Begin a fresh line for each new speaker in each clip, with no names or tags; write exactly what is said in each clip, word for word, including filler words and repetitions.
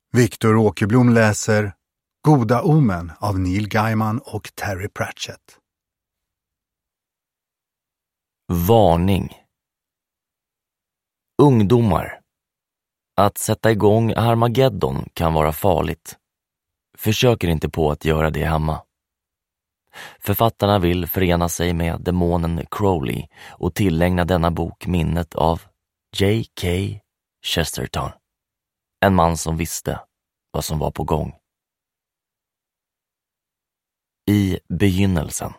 Viktor Åkerblom läser Goda Omen av Neil Gaiman och Terry Pratchett.
Varning. Ungdomar. Att sätta igång Armageddon kan vara farligt. Försöker inte på att göra det hemma. Författarna vill förena sig med demonen Crowley och tillägna denna bok minnet av J K Chesterton. En man som visste vad som var på gång. I begynnelsen.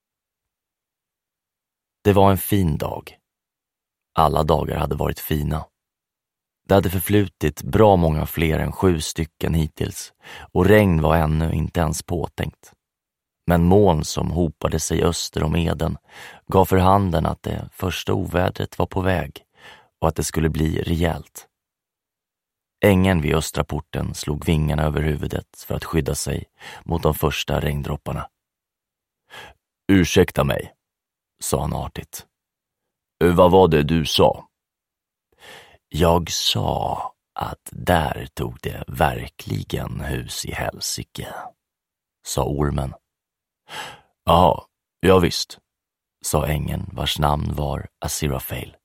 Det var en fin dag. Alla dagar hade varit fina. Det hade förflutit bra många fler än sju stycken hittills och regn var ännu inte ens påtänkt. Men moln som hopade sig öster om Eden gav för handen att det första ovädret var på väg och att det skulle bli rejält. Ängen vid östra porten slog vingarna över huvudet för att skydda sig mot de första regndropparna. Ursäkta mig, sa han artigt. Vad var det du sa? Jag sa att där tog det verkligen hus i helsike, sa ormen. Ja, ja visst, sa ängeln vars namn var Aziraphale.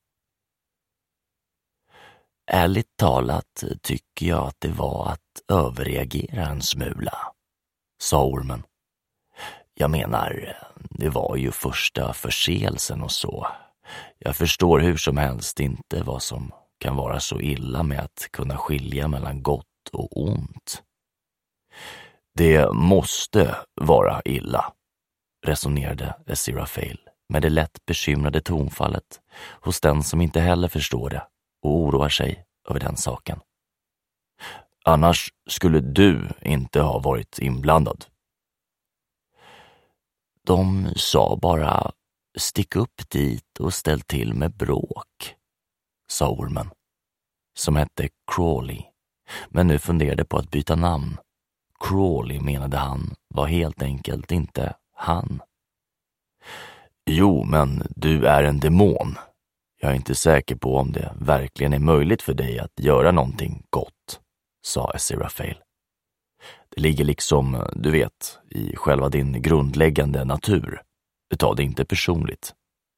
Ärligt talat tycker jag att det var att överreagera en smula, sa ormen. Jag menar, det var ju första förseelsen och så. Jag förstår hur som helst inte vad som kan vara så illa med att kunna skilja mellan gott och ont. Det måste vara illa, resonerade Aziraphale med det lätt bekymrade tonfallet hos den som inte heller förstår det och oroar sig över den saken. Annars skulle du inte ha varit inblandad. De sa bara, stick upp dit och ställ till med bråk, sa ormen, som hette Crowley, men nu funderade på att byta namn. Crowley, menade han, var helt enkelt inte han. Jo, men du är en demon. Jag är inte säker på om det verkligen är möjligt för dig att göra någonting gott, sa Aziraphale. Det ligger liksom, du vet, i själva din grundläggande natur. Ta det inte personligt.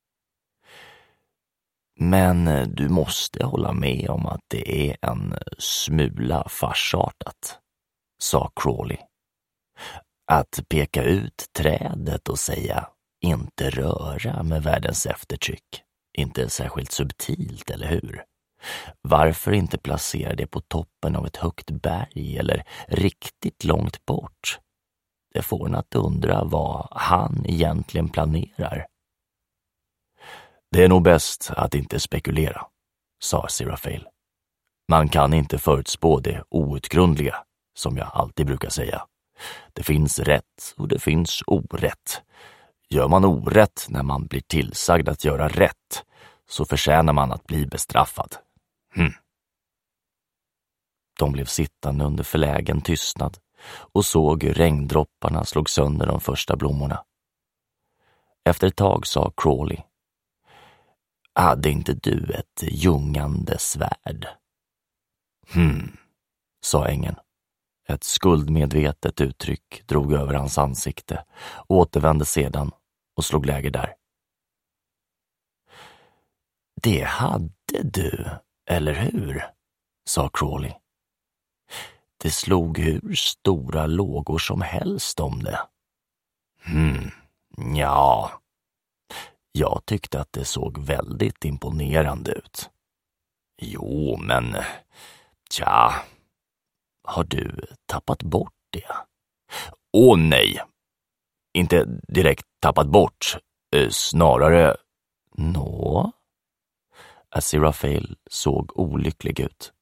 Men du måste hålla med om att det är en smula farsartat, sa Crowley. Att peka ut trädet och säga inte röra med världens eftertryck. Inte särskilt subtilt, eller hur? Varför inte placera det på toppen av ett högt berg eller riktigt långt bort? Det får en att undra vad han egentligen planerar. Det är nog bäst att inte spekulera, sa Aziraphale. Man kan inte förutspå det outgrundliga, som jag alltid brukar säga. Det finns rätt och det finns orätt. Gör man orätt när man blir tillsagd att göra rätt, så förtjänar man att bli bestraffad. Hm. De blev sittande under förlägen tystnad och såg hur regndropparna slog sönder de första blommorna. Efter ett tag sa Crowley, hade inte du ett ljungande svärd? Hm, sa ängeln. Ett skuldmedvetet uttryck drog över hans ansikte, återvände sedan och slog läger där. Det hade du, eller hur? Sa Crowley. Det slog hur stora lågor som helst om det. Hmm, ja. Jag tyckte att det såg väldigt imponerande ut. Jo, men tja, har du tappat bort det? Åh nej, inte direkt tappat bort, snarare... Nå? Aziraphale såg olycklig ut.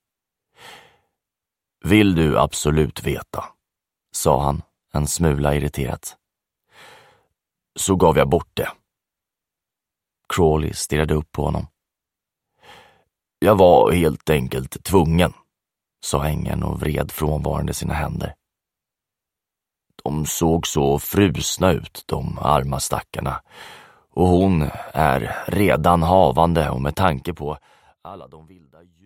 Vill du absolut veta, sa han, en smula irriterat. Så gav jag bort det. Crowley stirrade upp på honom. Jag var helt enkelt tvungen, sa ängeln och vred frånvarande sina händer. De såg så frusna ut, de arma stackarna, och hon är redan havande och med tanke på alla de vilda